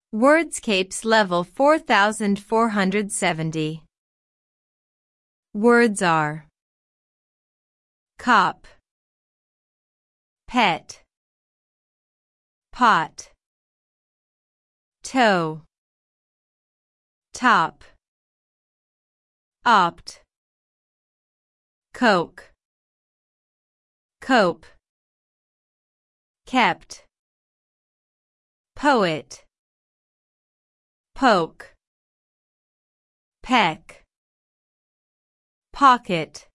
Wordscapes level 4470. Words are cop, pet, pot, toe, top, opt, coke, cope, kept, poet, poke, peck, pocket.